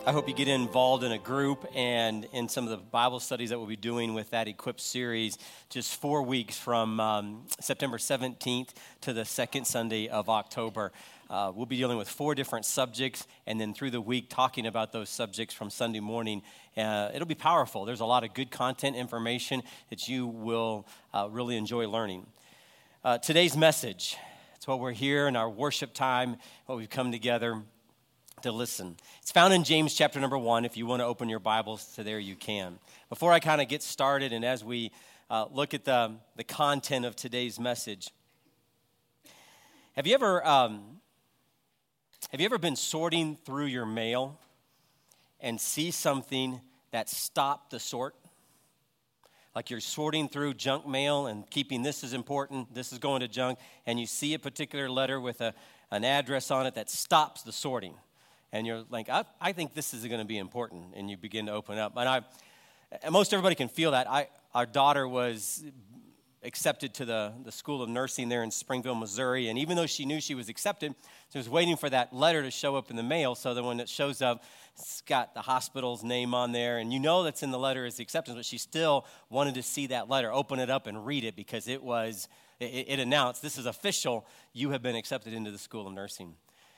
I hope you get involved in a group and in some of the Bible studies that we'll be doing with that Equip series, just 4 weeks from September 17th to the second Sunday of October. We'll be dealing with 4 different subjects, and then through the week talking about those subjects from Sunday morning. It'll be powerful. There's a lot of good content, information that you will really enjoy learning. Today's message, it's what we're here in our worship time, what we've come together to listen. It's found in James chapter number 1. If you want to open your Bibles to there, you can. Before I kind of get started and as we look at the content of today's message, have you ever been sorting through your mail and see something that stopped the sort? Like you're sorting through junk mail and keeping this is important, this is going to junk, and you see a particular letter with an address on it that stops the sorting. And you're like, I think this is going to be important, and you begin to open up. And most everybody can feel that. Our daughter was accepted to the School of Nursing there in Springville, Missouri, and even though she knew she was accepted, she was waiting for that letter to show up in the mail, so that when it shows up, it's got the hospital's name on there, and you know that's in the letter is the acceptance, but she still wanted to see that letter, open it up and read it, because it announced, this is official, you have been accepted into the School of Nursing.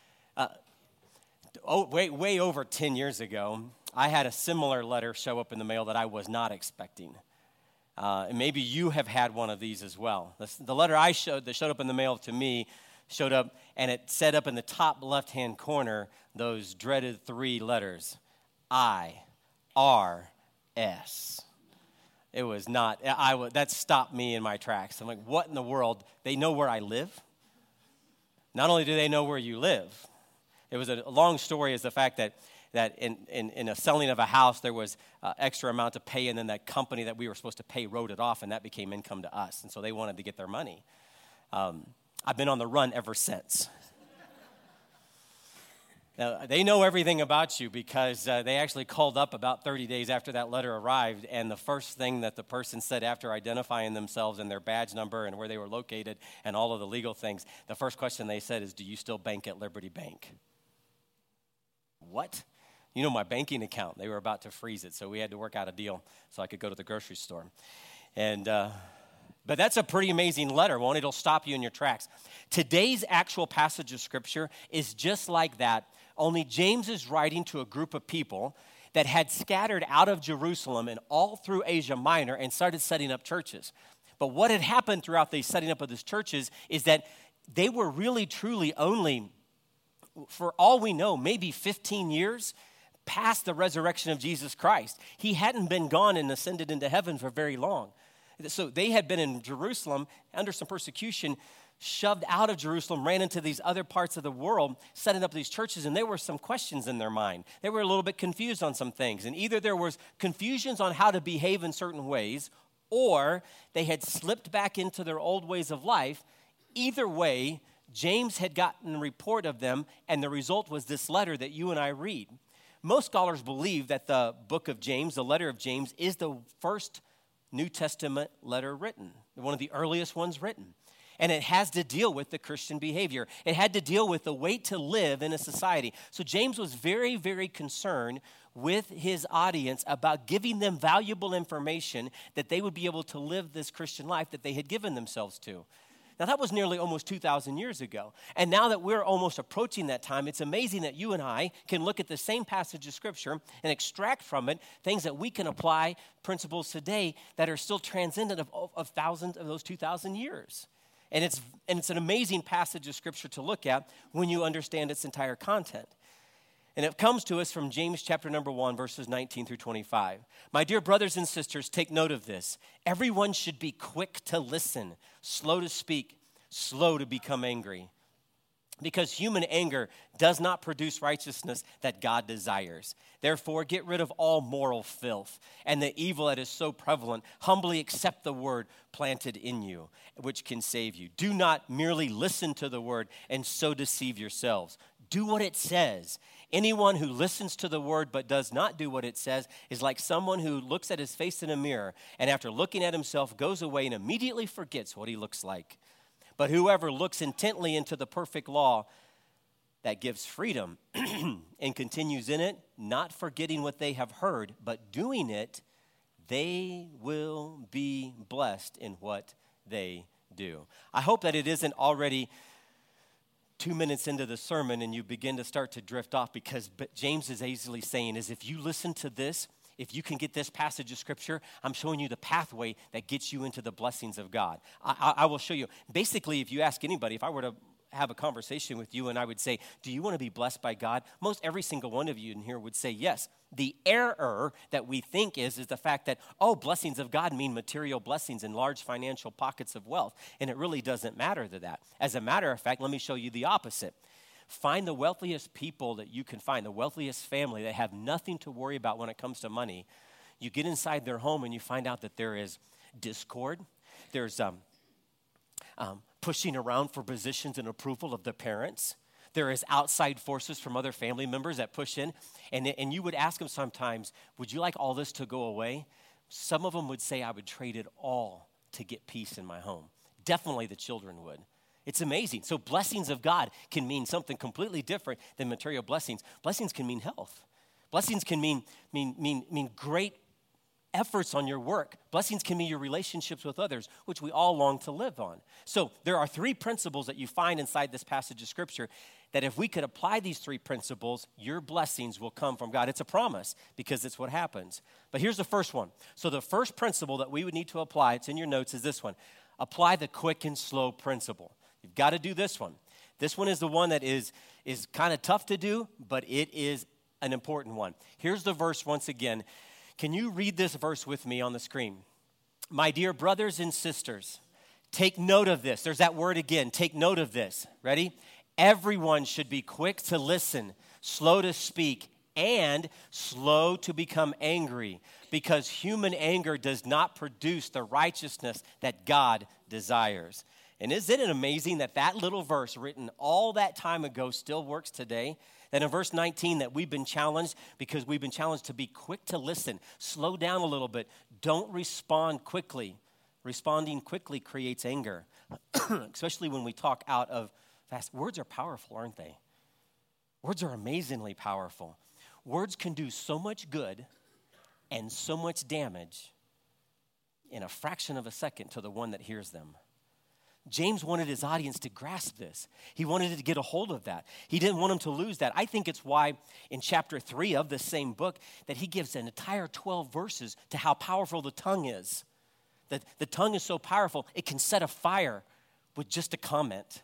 Way over 10 years ago, I had a similar letter show up in the mail that I was not expecting. And maybe you have had one of these as well. The letter that showed up in the mail to me showed up, and it said up in the top left-hand corner those dreaded 3 letters, I-R-S. It was not, that stopped me in my tracks. I'm like, what in the world? They know where I live? Not only do they know where you live, it was a long story is the fact that in a selling of a house, there was extra amount to pay, and then that company that we were supposed to pay wrote it off, and that became income to us. And so they wanted to get their money. I've been on the run ever since. Now, they know everything about you because they actually called up about 30 days after that letter arrived, and the first thing that the person said after identifying themselves and their badge number and where they were located and all of the legal things, the first question they said is, do you still bank at Liberty Bank? What? You know my banking account. They were about to freeze it, so we had to work out a deal so I could go to the grocery store. And but that's a pretty amazing letter, won't it? It'll stop you in your tracks. Today's actual passage of Scripture is just like that, only James is writing to a group of people that had scattered out of Jerusalem and all through Asia Minor and started setting up churches. But what had happened throughout the setting up of these churches is that they were really, truly only, for all we know, maybe 15 years past the resurrection of Jesus Christ. He hadn't been gone and ascended into heaven for very long. So they had been in Jerusalem under some persecution, shoved out of Jerusalem, ran into these other parts of the world, setting up these churches, and there were some questions in their mind. They were a little bit confused on some things, and either there was confusions on how to behave in certain ways, or they had slipped back into their old ways of life. Either way, James had gotten a report of them, and the result was this letter that you and I read. Most scholars believe that the book of James, the letter of James, is the first New Testament letter written, one of the earliest ones written. And it has to deal with the Christian behavior. It had to deal with the way to live in a society. So James was very, very concerned with his audience about giving them valuable information that they would be able to live this Christian life that they had given themselves to. Now, that was nearly almost 2,000 years ago. And now that we're almost approaching that time, it's amazing that you and I can look at the same passage of Scripture and extract from it things that we can apply, principles today that are still transcendent of thousands of those 2,000 years. And it's an amazing passage of Scripture to look at when you understand its entire content. And it comes to us from James chapter number 1, verses 19 through 25. My dear brothers and sisters, take note of this. Everyone should be quick to listen, slow to speak, slow to become angry. Because human anger does not produce righteousness that God desires. Therefore, get rid of all moral filth and the evil that is so prevalent. Humbly accept the word planted in you, which can save you. Do not merely listen to the word and so deceive yourselves. Do what it says. Anyone who listens to the word but does not do what it says is like someone who looks at his face in a mirror and after looking at himself goes away and immediately forgets what he looks like. But whoever looks intently into the perfect law that gives freedom and continues in it, not forgetting what they have heard, but doing it, they will be blessed in what they do. I hope that it isn't already 2 minutes into the sermon and you begin to start to drift off, because James is easily saying is if you listen to this, if you can get this passage of Scripture, I'm showing you the pathway that gets you into the blessings of God. I will show you. Basically, if you ask anybody, if I were to have a conversation with you and I would say, do you want to be blessed by God? Most every single one of you in here would say yes. The error that we think is the fact that, blessings of God mean material blessings and large financial pockets of wealth. And it really doesn't matter to that. As a matter of fact, let me show you the opposite. Find the wealthiest people that you can find, the wealthiest family that have nothing to worry about when it comes to money. You get inside their home and you find out that there is discord. There's pushing around for positions and approval of the parents. There is outside forces from other family members that push in. And you would ask them sometimes, would you like all this to go away? Some of them would say, I would trade it all to get peace in my home. Definitely the children would. It's amazing. So blessings of God can mean something completely different than material blessings. Blessings can mean health. Blessings can mean great efforts on your work. Blessings can mean your relationships with others, which we all long to live on. So there are 3 principles that you find inside this passage of Scripture that if we could apply these 3 principles, your blessings will come from God. It's a promise because it's what happens. But here's the first one. So the first principle that we would need to apply, it's in your notes, is this one. Apply the quick and slow principle. You've got to do this one. This one is the one that is kind of tough to do, but it is an important one. Here's the verse once again. Can you read this verse with me on the screen? My dear brothers and sisters, take note of this. There's that word again. Take note of this. Ready? Everyone should be quick to listen, slow to speak, and slow to become angry, because human anger does not produce the righteousness that God desires. And isn't it amazing that that little verse written all that time ago still works today? That in verse 19 that we've been challenged because we've been challenged to be quick to listen, slow down a little bit, don't respond quickly. Responding quickly creates anger, especially when we talk out of fast. Words are powerful, aren't they? Words are amazingly powerful. Words can do so much good and so much damage in a fraction of a second to the one that hears them. James wanted his audience to grasp this. He wanted to get a hold of that. He didn't want them to lose that. I think it's why in chapter 3 of the same book that he gives an entire 12 verses to how powerful the tongue is. That the tongue is so powerful, it can set a fire with just a comment.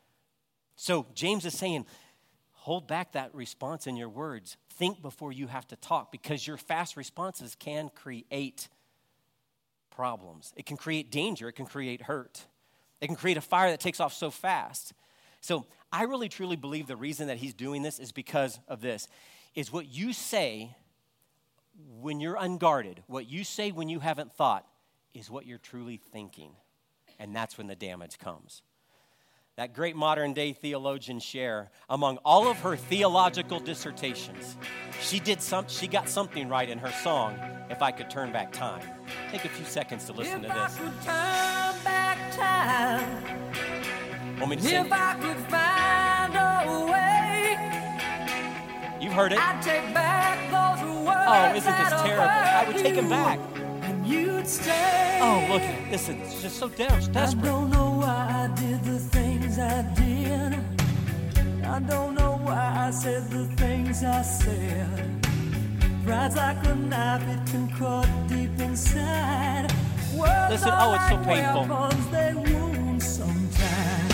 So James is saying, hold back that response in your words. Think before you have to talk, because your fast responses can create problems. It can create danger. It can create hurt. It can create a fire that takes off so fast. So I really, truly believe the reason that he's doing this is because of this, is what you say when you're unguarded, what you say when you haven't thought, is what you're truly thinking. And that's when the damage comes. That great modern day theologian Cher, among all of her theological dissertations, she got something right in her song, If I Could Turn Back Time. Take a few seconds to listen to this. If I could turn back time, Want me to sing if I could find a way, You've heard it. I'd take back those words. Oh, isn't this terrible? I would take them back. And you'd stay. Oh, look at it. Listen, it's just so desperate. I don't know why I did the things I did. I don't know why I said the things I said. Pride's like a knife, it can cut deep inside. Words Listen, are it's so like painful. weapons, they wound sometimes.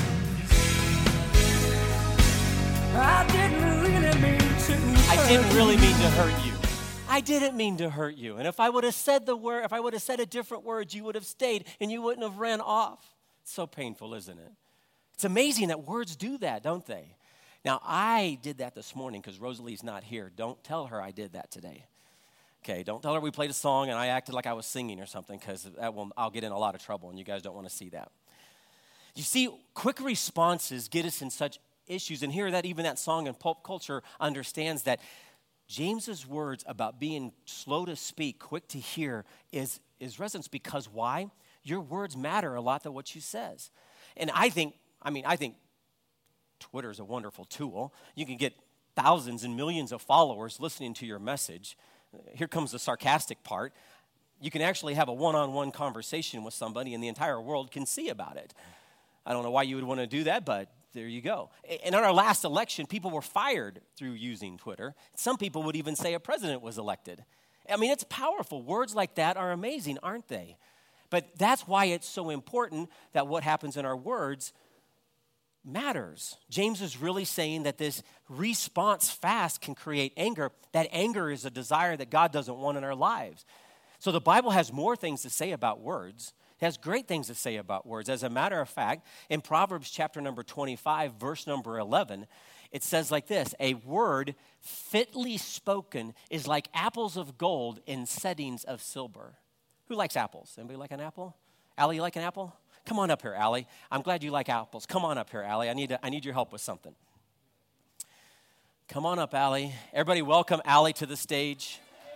I didn't really mean to hurt you. I didn't mean to hurt you. And if I would have said a different word, you would have stayed and you wouldn't have ran off. It's so painful, isn't it? It's amazing that words do that, don't they? Now, I did that this morning because Rosalie's not here. Don't tell her I did that today. Okay, don't tell her we played a song and I acted like I was singing or something, because I'll get in a lot of trouble and you guys don't want to see that. You see, quick responses get us in such issues, and here that even that song in pop culture understands that James's words about being slow to speak, quick to hear is resonance, because why? Your words matter a lot to what you says. And I think Twitter is a wonderful tool. You can get thousands and millions of followers listening to your message. Here comes the sarcastic part. You can actually have a one-on-one conversation with somebody and the entire world can see about it. I don't know why you would want to do that, but there you go. And in our last election, people were fired through using Twitter. Some people would even say a president was elected. I mean, it's powerful. Words like that are amazing, aren't they? But that's why it's so important that what happens in our words matters. James is really saying that this response fast can create anger. That anger is a desire that God doesn't want in our lives. So the Bible has more things to say about words. It has great things to say about words. As a matter of fact, in Proverbs chapter number 25, verse number 11, it says like this: a word fitly spoken is like apples of gold in settings of silver. Who likes apples? Anybody like an apple? Allie, you like an apple? Come on up here, Allie. I'm glad you like apples. Come on up here, Allie. I need your help with something. Come on up, Allie. Everybody welcome Allie to the stage.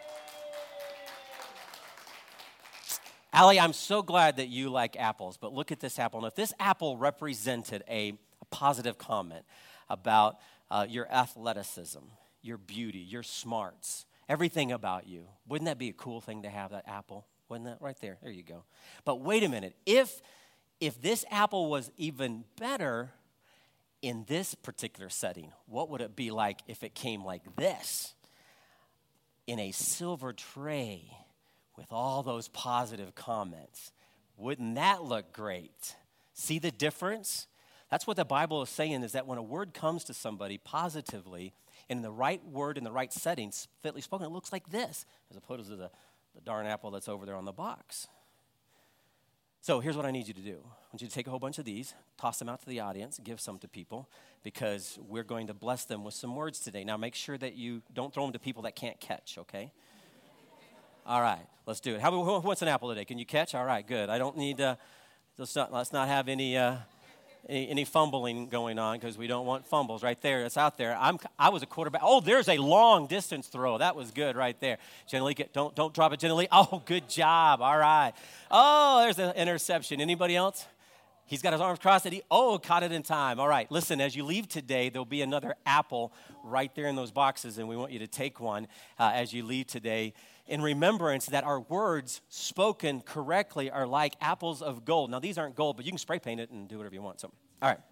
Allie, I'm so glad that you like apples, but look at this apple. And if this apple represented a positive comment about your athleticism, your beauty, your smarts, everything about you, wouldn't that be a cool thing to have, that apple? Wouldn't that? Right there. There you go. But wait a minute. If this apple was even better in this particular setting, what would it be like if it came like this? In a silver tray with all those positive comments. Wouldn't that look great? See the difference? That's what the Bible is saying, is that when a word comes to somebody positively, in the right word, in the right settings, fitly spoken, it looks like this, as opposed to the darn apple that's over there on the box. So here's what I need you to do. I want you to take a whole bunch of these, toss them out to the audience, give some to people, because we're going to bless them with some words today. Now make sure that you don't throw them to people that can't catch, okay? All right, let's do it. Who wants an apple today? Can you catch? All right, good. I don't need, let's not have any fumbling going on, because we don't want fumbles. Right there, it's out there. I was a quarterback. Oh, there's a long distance throw. That was good right there. Jenny, don't drop it, Jenny. Oh, good job. All right. Oh, there's an interception. Anybody else? He's got his arms crossed. Caught it in time. All right. Listen, as you leave today, there'll be another apple right there in those boxes, and we want you to take one as you leave today, in remembrance that our words spoken correctly are like apples of gold. Now, these aren't gold, but you can spray paint it and do whatever you want. So, all right.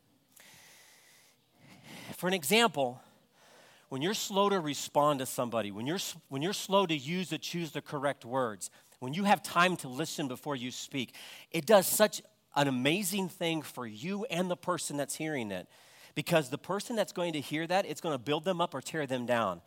For an example, when you're slow to respond to somebody, when you're slow to choose the correct words, when you have time to listen before you speak, it does such an amazing thing for you and the person that's hearing it. Because the person that's going to hear that, it's going to build them up or tear them down.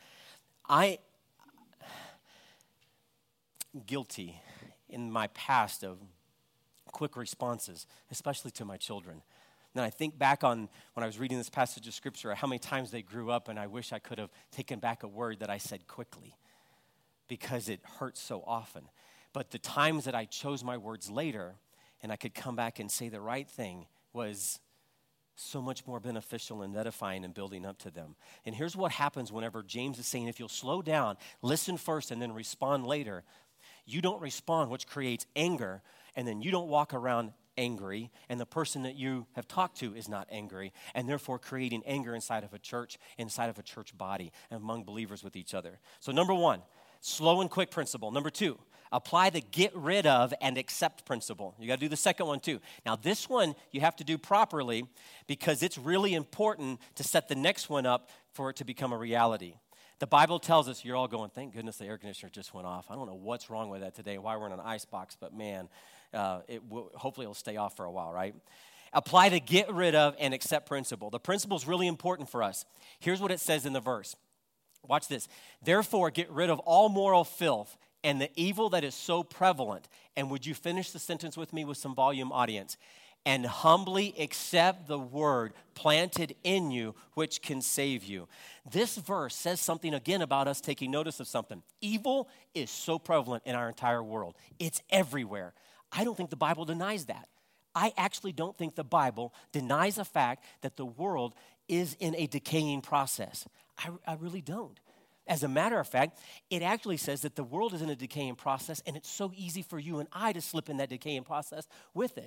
Guilty in my past of quick responses, especially to my children. And I think back on when I was reading this passage of Scripture, how many times they grew up, and I wish I could have taken back a word that I said quickly, because it hurts so often. But the times that I chose my words later, and I could come back and say the right thing, was so much more beneficial and edifying and building up to them. And here's what happens whenever James is saying, if you'll slow down, listen first, and then respond later. You don't respond, which creates anger, and then you don't walk around angry, and the person that you have talked to is not angry, and therefore creating anger inside of a church body, and among believers with each other. So number one, slow and quick principle. Number two, apply the get rid of and accept principle. You got to do the second one too. Now this one you have to do properly, because it's really important to set the next one up for it to become a reality. The Bible tells us, you're all going, thank goodness the air conditioner just went off. I don't know what's wrong with that today, why we're in an ice box, but man, hopefully it'll stay off for a while, right? Apply the get rid of and accept principle. The principle is really important for us. Here's what it says in the verse. Watch this. Therefore, get rid of all moral filth and the evil that is so prevalent. And would you finish the sentence with me with some volume, audience? And humbly accept the word planted in you, which can save you. This verse says something again about us taking notice of something. Evil is so prevalent in our entire world. It's everywhere. I don't think the Bible denies that. I actually don't think the Bible denies the fact that the world is in a decaying process. I really don't. As a matter of fact, it actually says that the world is in a decaying process, and it's so easy for you and I to slip in that decaying process with it.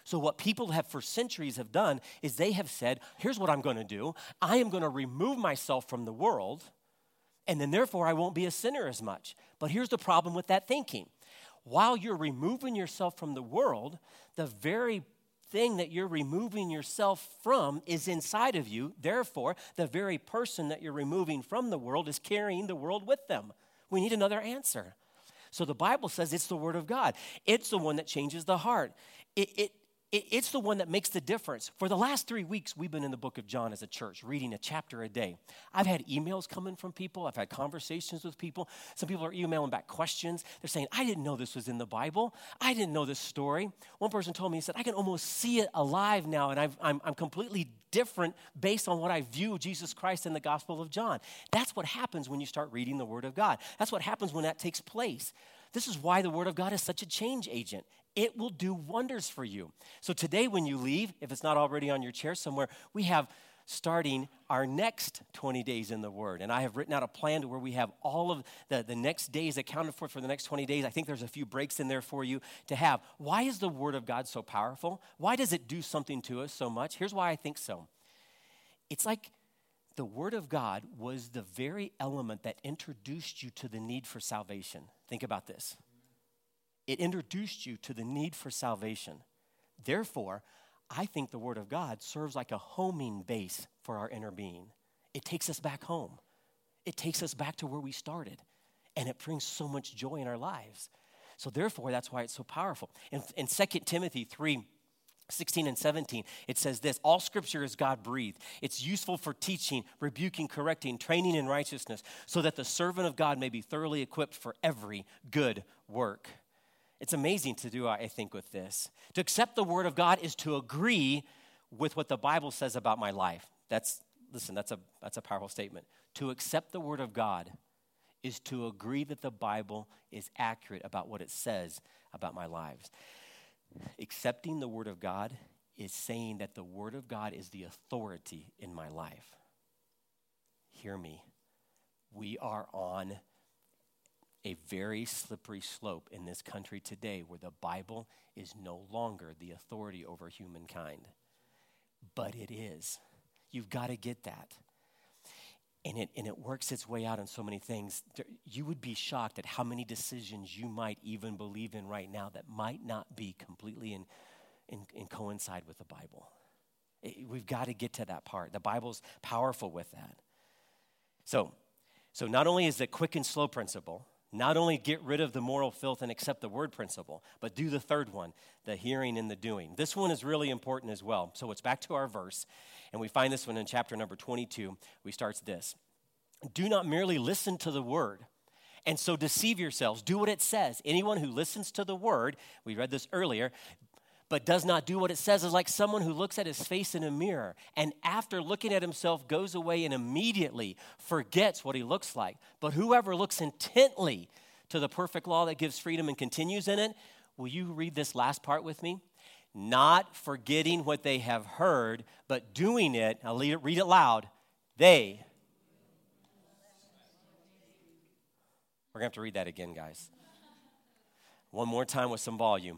So what people have for centuries have done is they have said, here's what I'm going to do. I am going to remove myself from the world, and then therefore I won't be a sinner as much. But here's the problem with that thinking. While you're removing yourself from the world, the very thing that you're removing yourself from is inside of you. Therefore, the very person that you're removing from the world is carrying the world with them. We need another answer. So the Bible says it's the Word of God. It's the one that changes the heart. It's the one that makes the difference. For the last 3 weeks, we've been in the book of John as a church, reading a chapter a day. I've had emails coming from people. I've had conversations with people. Some people are emailing back questions. They're saying, I didn't know this was in the Bible. I didn't know this story. One person told me, he said, I can almost see it alive now, and I'm completely different based on what I view Jesus Christ in the Gospel of John. That's what happens when you start reading the Word of God. That's what happens when that takes place. This is why the Word of God is such a change agent. It will do wonders for you. So today when you leave, if it's not already on your chair somewhere, we have starting our next 20 days in the Word. And I have written out a plan to where we have all of the next days accounted for the next 20 days. I think there's a few breaks in there for you to have. Why is the Word of God so powerful? Why does it do something to us so much? Here's why I think so. It's like the Word of God was the very element that introduced you to the need for salvation. Think about this. It introduced you to the need for salvation. Therefore, I think the Word of God serves like a homing base for our inner being. It takes us back home. It takes us back to where we started. And it brings so much joy in our lives. So therefore, that's why it's so powerful. In 2 Timothy 3:16 and 17, it says this, all scripture is God-breathed. It's useful for teaching, rebuking, correcting, training in righteousness, so that the servant of God may be thoroughly equipped for every good work. It's amazing to do, I think, with this. To accept the Word of God is to agree with what the Bible says about my life. That's a powerful statement. To accept the Word of God is to agree that the Bible is accurate about what it says about my lives. Accepting the Word of God is saying that the Word of God is the authority in my life. Hear me. We are on a very slippery slope in this country today where the Bible is no longer the authority over humankind. But it is. You've got to get that. And it works its way out in so many things. You would be shocked at how many decisions you might even believe in right now that might not be completely in coincide with the Bible. We've got to get to that part. The Bible's powerful with that. So not only is the quick and slow principle, not only get rid of the moral filth and accept the word principle, but do the third one, the hearing and the doing. This one is really important as well. So it's back to our verse, and we find this one in chapter number 22. We start this. Do not merely listen to the word, and so deceive yourselves. Do what it says. Anyone who listens to the word, we read this earlier, but does not do what it says is like someone who looks at his face in a mirror and after looking at himself goes away and immediately forgets what he looks like. But whoever looks intently to the perfect law that gives freedom and continues in it, will you read this last part with me? Not forgetting what they have heard, but doing it. I'll read it loud. We're going to have to read that again, guys. One more time with some volume.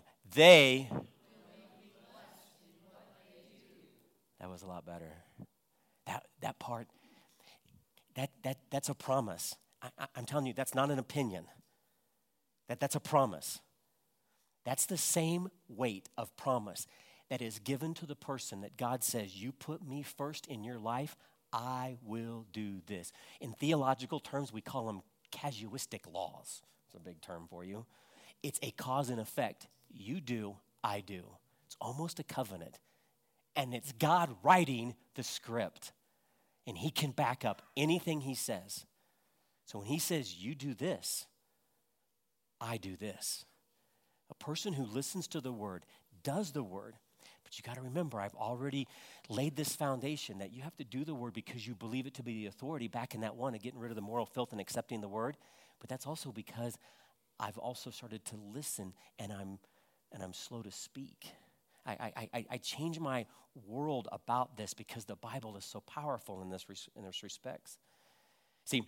That was a lot better. That part, that's a promise. I'm telling you, that's not an opinion. That's a promise. That's the same weight of promise that is given to the person that God says, you put me first in your life, I will do this. In theological terms, we call them casuistic laws. It's a big term for you. It's a cause and effect. You do, I do. It's almost a covenant. And it's God writing the script. And he can back up anything he says. So when he says, you do this, I do this. A person who listens to the word does the word. But you got to remember, I've already laid this foundation that you have to do the word because you believe it to be the authority back in that one of getting rid of the moral filth and accepting the word. But that's also because I've also started to listen and I'm slow to speak. I change my world about this because the Bible is so powerful in this respects. See,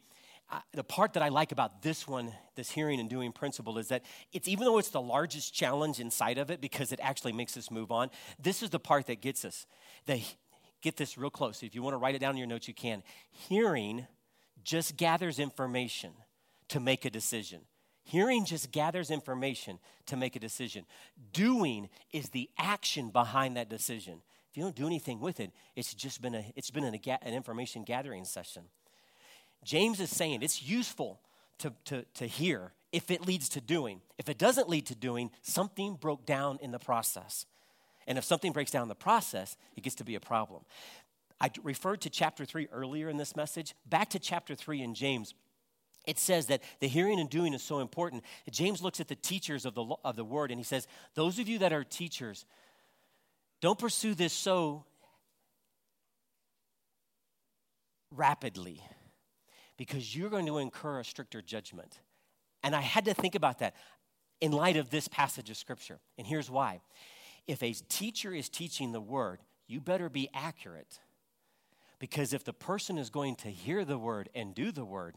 the part that I like about this one, this hearing and doing principle, is that it's, even though it's the largest challenge inside of it because it actually makes us move on, this is the part that gets us. Get this real close. If you want to write it down in your notes, you can. Hearing just gathers information to make a decision. Hearing just gathers information to make a decision. Doing is the action behind that decision. If you don't do anything with it, it's been an information gathering session. James is saying it's useful to hear if it leads to doing. If it doesn't lead to doing, something broke down in the process. And if something breaks down in the process, it gets to be a problem. I referred to chapter 3 earlier in this message. Back to chapter 3 in James, it says that the hearing and doing is so important. James looks at the teachers of the word, and he says, those of you that are teachers, don't pursue this so rapidly, because you're going to incur a stricter judgment. And I had to think about that in light of this passage of Scripture. And here's why. If a teacher is teaching the word, you better be accurate. Because if the person is going to hear the word and do the word,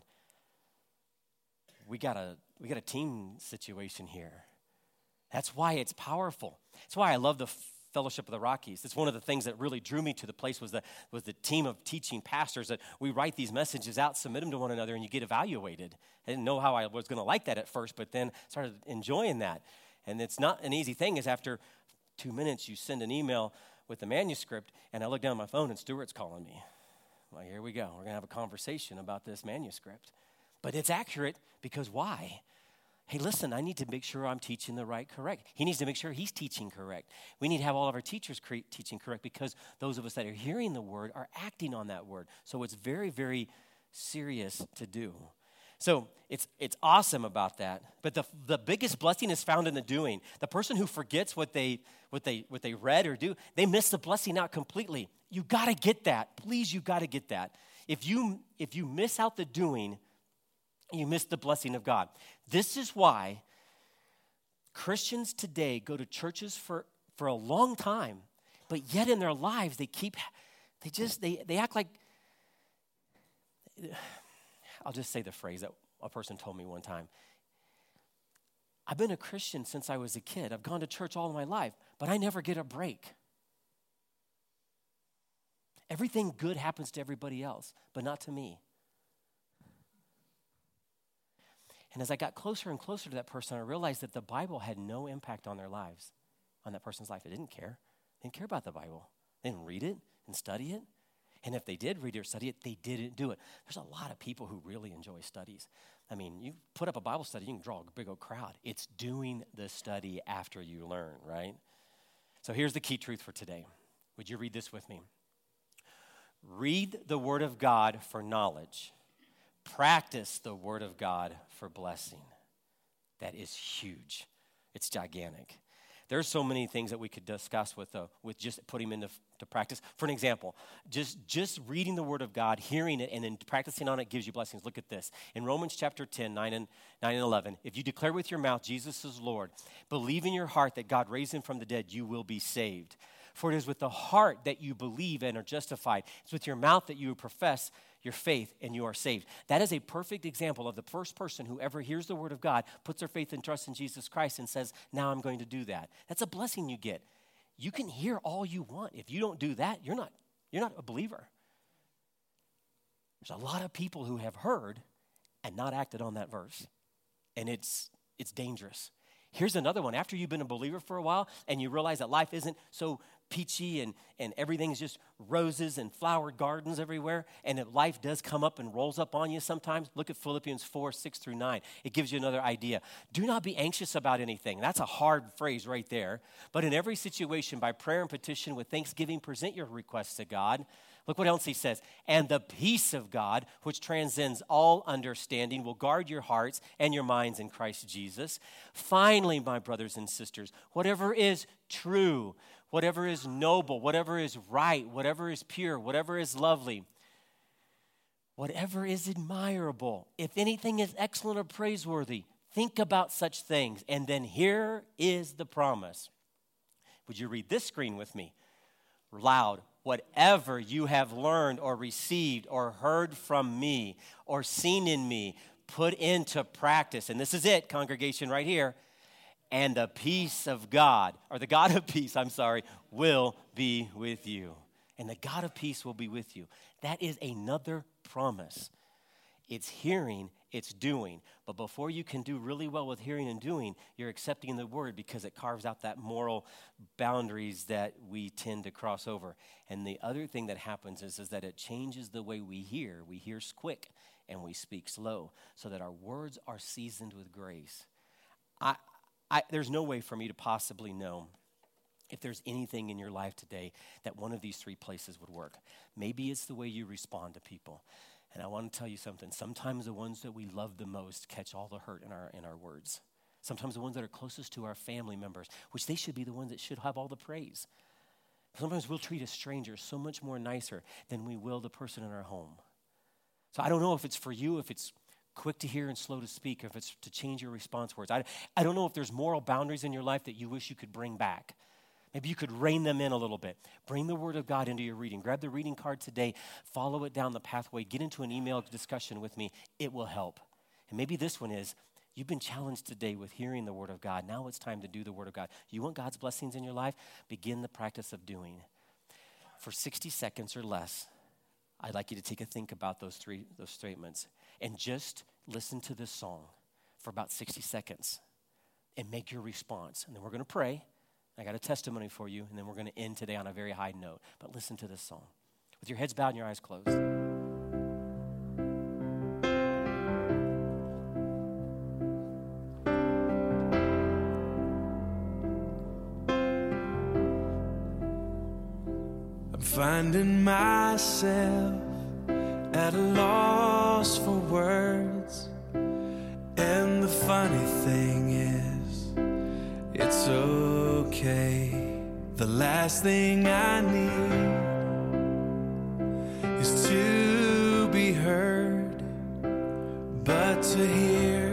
we got a team situation here. That's why it's powerful. That's why I love the Fellowship of the Rockies. It's one of the things that really drew me to the place was the team of teaching pastors that we write these messages out, submit them to one another, and you get evaluated. I didn't know how I was going to like that at first, but then started enjoying that. And it's not an easy thing, is after 2 minutes you send an email with the manuscript, and I look down at my phone and Stuart's calling me. Well, here we go. We're going to have a conversation about this manuscript. But it's accurate because why? Hey, listen, I need to make sure I'm teaching the right correct. He needs to make sure he's teaching correct. We need to have all of our teachers teaching correct because those of us that are hearing the word are acting on that word. So it's very, very serious to do. So it's awesome about that. But the biggest blessing is found in the doing. The person who forgets what they read or do, they miss the blessing out completely. You got to get that. Please, you got to get that. If you miss out the doing, you miss the blessing of God. This is why Christians today go to churches for a long time, but yet in their lives they act like, I'll just say the phrase that a person told me one time. I've been a Christian since I was a kid. I've gone to church all my life, but I never get a break. Everything good happens to everybody else, but not to me. And as I got closer and closer to that person, I realized that the Bible had no impact on their lives, on that person's life. They didn't care. They didn't care about the Bible. They didn't read it and study it. And if they did read it or study it, they didn't do it. There's a lot of people who really enjoy studies. I mean, you put up a Bible study, you can draw a big old crowd. It's doing the study after you learn, right? So here's the key truth for today. Would you read this with me? Read the Word of God for knowledge. Practice the Word of God for blessing. That is huge. It's gigantic. There's so many things that we could discuss with just putting them into practice. For an example, just reading the Word of God, hearing it, and then practicing on it gives you blessings. Look at this. In Romans chapter 10, 9 and 11, if you declare with your mouth Jesus is Lord, believe in your heart that God raised him from the dead, you will be saved. For it is with the heart that you believe and are justified. It's with your mouth that you profess your faith and you are saved. That is a perfect example of the first person who ever hears the word of God, puts their faith and trust in Jesus Christ and says, now I'm going to do that. That's a blessing you get. You can hear all you want. If you don't do that, you're not a believer. There's a lot of people who have heard and not acted on that verse. And it's dangerous. Here's another one. After you've been a believer for a while and you realize that life isn't so peachy and everything's just roses and flowered gardens everywhere, and if life does come up and rolls up on you sometimes, look at Philippians 4, 6 through 9. It gives you another idea. Do not be anxious about anything. That's a hard phrase right there. But in every situation, by prayer and petition with thanksgiving, present your requests to God. Look what else he says. And the peace of God, which transcends all understanding, will guard your hearts and your minds in Christ Jesus. Finally, my brothers and sisters, whatever is true, whatever is noble, whatever is right, whatever is pure, whatever is lovely, whatever is admirable, if anything is excellent or praiseworthy, think about such things. And then here is the promise. Would you read this screen with me? Loud. whatever you have learned or received or heard from me or seen in me, put into practice. And this is it, congregation, right here. And the peace of God, or the God of peace, will be with you. And the God of peace will be with you. That is another promise. It's hearing, it's doing. But before you can do really well with hearing and doing, you're accepting the word because it carves out that moral boundaries that we tend to cross over. And the other thing that happens is that it changes the way we hear. We hear quick and we speak slow so that our words are seasoned with grace. There's no way for me to possibly know if there's anything in your life today that one of these three places would work. Maybe it's the way you respond to people. And I want to tell you something. Sometimes the ones that we love the most catch all the hurt in our words. Sometimes the ones that are closest to our family members, which they should be the ones that should have all the praise. Sometimes we'll treat a stranger so much more nicer than we will the person in our home. So I don't know if it's for you, if it's quick to hear and slow to speak, or if it's to change your response words. I don't know if there's moral boundaries in your life that you wish you could bring back. Maybe you could rein them in a little bit. Bring the Word of God into your reading. Grab the reading card today. Follow it down the pathway. Get into an email discussion with me. It will help. And maybe this one is, you've been challenged today with hearing the Word of God. Now it's time to do the Word of God. You want God's blessings in your life? Begin the practice of doing. For 60 seconds or less, I'd like you to take a think about those statements. And just listen to this song for about 60 seconds. And make your response. And then we're going to pray. I got a testimony for you, and then we're going to end today on a very high note. But listen to this song. With your heads bowed and your eyes closed. I'm finding myself at a loss for words. And the funny thing is, it's okay. The last thing I need is to be heard, but to hear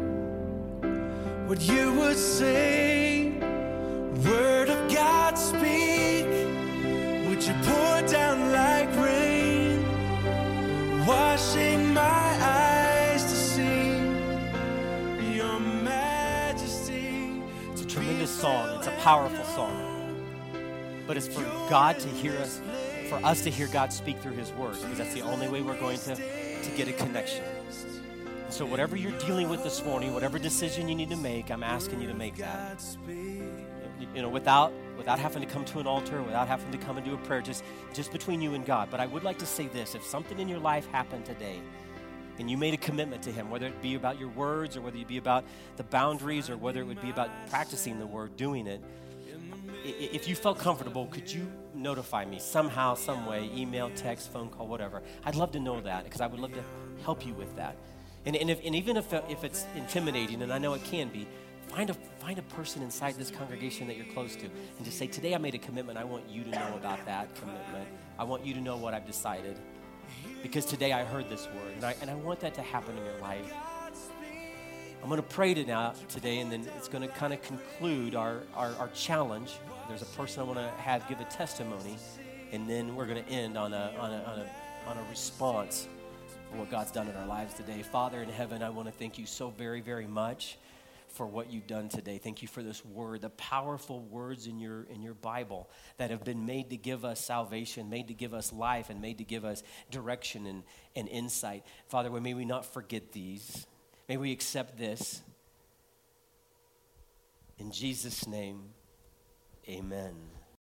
what you would say. Word of God, speak. Would you pour down like rain, washing my eyes to see your majesty. It's a tremendous song. It's a powerful song. But it's for God to hear us, for us to hear God speak through his word, because that's the only way we're going to get a connection. And so whatever you're dealing with this morning, whatever decision you need to make, I'm asking you to make that. You know, without having to come to an altar, without having to come and do a prayer, just between you and God. But I would like to say this: if something in your life happened today, and you made a commitment to him, whether it be about your words, or whether it be about the boundaries, or whether it would be about practicing the word, doing it, if you felt comfortable, could you notify me somehow, some way, email, text, phone call, whatever? I'd love to know that, because I would love to help you with that. And even if it's intimidating, and I know it can be, find a person inside this congregation that you're close to, and just say, today I made a commitment. I want you to know about that commitment. I want you to know what I've decided, because today I heard this word, and I want that to happen in your life. I'm going to pray today, and then it's going to kind of conclude our challenge. There's a person I want to have give a testimony, and then we're going to end on a response for what God's done in our lives today. Father in heaven, I want to thank you so very, very much for what you've done today. Thank you for this word, the powerful words in your Bible that have been made to give us salvation, made to give us life, and made to give us direction and insight. Father, may we not forget these. May we accept this. In Jesus' name, amen.